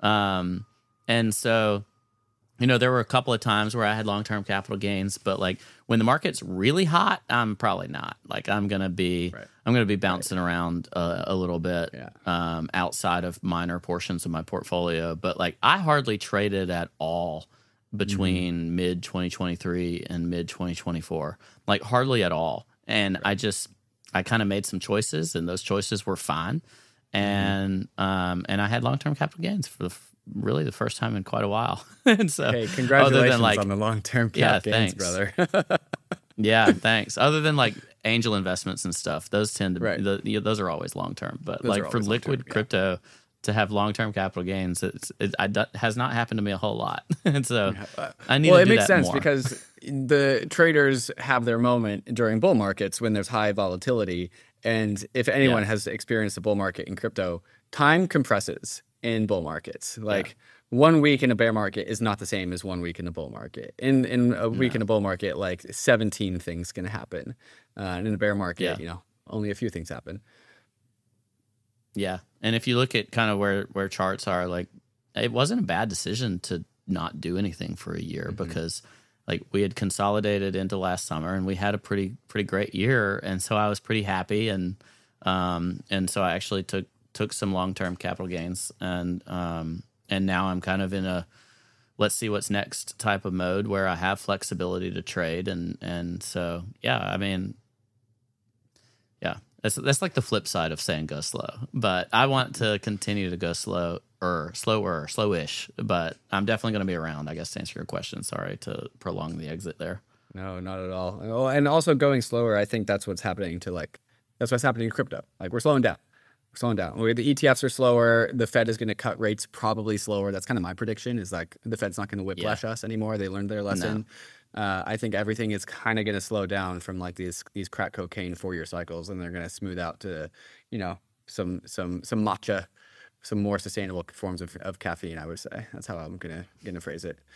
And so, you know, there were a couple of times where I had long-term capital gains, but like when the market's really hot, I'm probably not. Like I'm gonna be bouncing around a little bit outside of minor portions of my portfolio. But like I hardly traded at all between mid 2023 and mid 2024, like hardly at all. And I kind of made some choices, and those choices were fine. And I had long-term capital gains for really the first time in quite a while. And so, hey, congratulations on the long-term capital gains, brother. Yeah, thanks. Other than like angel investments and stuff, those tend to those are always long-term. But those like for liquid crypto, to have long-term capital gains, it has not happened to me a whole lot. And so I need to do that more. Well, it makes sense because the traders have their moment during bull markets when there's high volatility. And if anyone has experienced a bull market in crypto, time compresses in bull markets. Like 1 week in a bear market is not the same as 1 week in a bull market. In a week in a bull market, like 17 things can happen. And in a bear market, you know, only a few things happen. Yeah. And if you look at kind of where charts are, like it wasn't a bad decision to not do anything for a year because like we had consolidated into last summer and we had a pretty great year. And so I was pretty happy. And so I actually took some long-term capital gains and now I'm kind of in a let's see what's next type of mode where I have flexibility to trade. And so, yeah, I mean, yeah. That's like the flip side of saying go slow. But I want to continue to go slowish. But I'm definitely going to be around, I guess, to answer your question. Sorry to prolong the exit there. No, not at all. Oh, and also going slower, I think that's what's happening that's what's happening in crypto. Like we're slowing down. The ETFs are slower. The Fed is going to cut rates probably slower. That's kind of my prediction is like the Fed's not going to whiplash us anymore. They learned their lesson. No. I think everything is kind of going to slow down from like these crack cocaine 4-year cycles, and they're going to smooth out to, you know, some matcha, some more sustainable forms of caffeine. I would say that's how I'm gonna phrase it.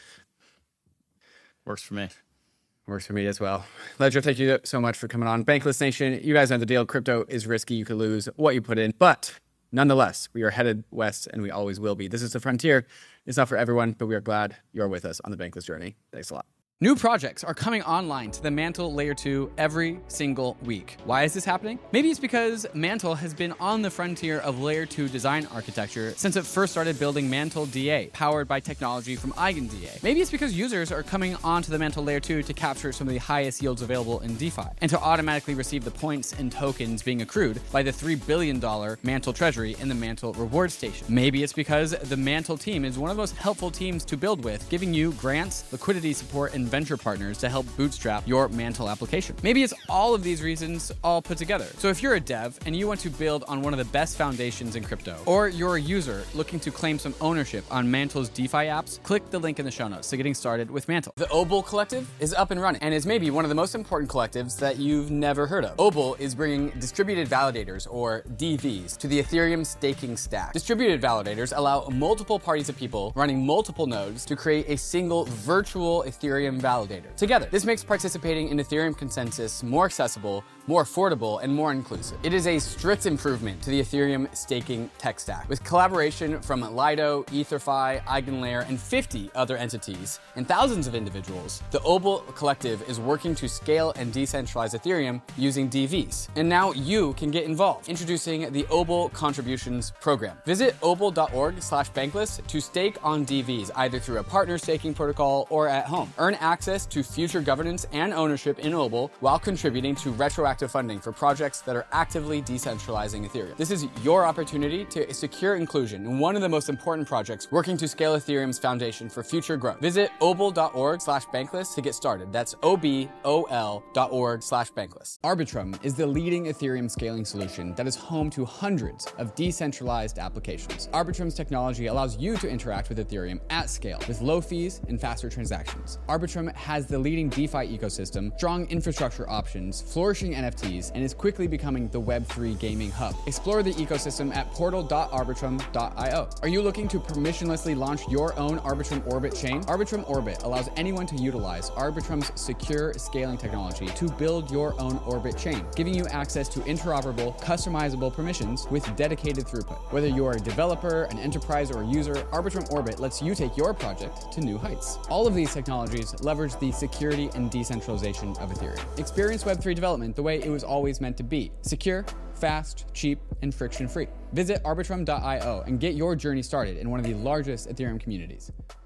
Works for me. Works for me as well. Ledger, thank you so much for coming on. Bankless Nation, you guys know the deal. Crypto is risky. You could lose what you put in, but nonetheless, we are headed west, and we always will be. This is the frontier. It's not for everyone, but we are glad you're with us on the Bankless journey. Thanks a lot. New projects are coming online to the Mantle Layer 2 every single week. Why is this happening? Maybe it's because Mantle has been on the frontier of Layer 2 design architecture since it first started building Mantle DA, powered by technology from EigenDA. Maybe it's because users are coming onto the Mantle Layer 2 to capture some of the highest yields available in DeFi, and to automatically receive the points and tokens being accrued by the $3 billion Mantle treasury in the Mantle reward station. Maybe it's because the Mantle team is one of the most helpful teams to build with, giving you grants, liquidity support, and venture partners to help bootstrap your Mantle application. Maybe it's all of these reasons all put together. So if you're a dev and you want to build on one of the best foundations in crypto, or you're a user looking to claim some ownership on Mantle's DeFi apps, click the link in the show notes to getting started with Mantle. The Obol Collective is up and running and is maybe one of the most important collectives that you've never heard of. Obol is bringing distributed validators, or DVs, to the Ethereum staking stack. Distributed validators allow multiple parties of people running multiple nodes to create a single virtual Ethereum validator together. This makes participating in Ethereum consensus more accessible, more affordable, and more inclusive. It is a strict improvement to the Ethereum staking tech stack. With collaboration from Lido, EtherFi, EigenLayer, and 50 other entities, and thousands of individuals, the Obol Collective is working to scale and decentralize Ethereum using DVs. And now you can get involved. Introducing the Obol Contributions Program. Visit obol.org/bankless to stake on DVs, either through a partner staking protocol or at home. Earn access to future governance and ownership in Obol while contributing to retroactive funding for projects that are actively decentralizing Ethereum. This is your opportunity to secure inclusion in one of the most important projects working to scale Ethereum's foundation for future growth. Visit obol.org/bankless to get started. That's obol.org/bankless. Arbitrum is the leading Ethereum scaling solution that is home to hundreds of decentralized applications. Arbitrum's technology allows you to interact with Ethereum at scale with low fees and faster transactions. Arbitrum Arbitrum has the leading DeFi ecosystem, strong infrastructure options, flourishing NFTs, and is quickly becoming the Web3 gaming hub. Explore the ecosystem at portal.arbitrum.io. Are you looking to permissionlessly launch your own Arbitrum Orbit chain? Arbitrum Orbit allows anyone to utilize Arbitrum's secure scaling technology to build your own Orbit chain, giving you access to interoperable, customizable permissions with dedicated throughput. Whether you are a developer, an enterprise, or a user, Arbitrum Orbit lets you take your project to new heights. All of these technologies leverage the security and decentralization of Ethereum. Experience Web3 development the way it was always meant to be: secure, fast, cheap, and friction-free. Visit arbitrum.io and get your journey started in one of the largest Ethereum communities.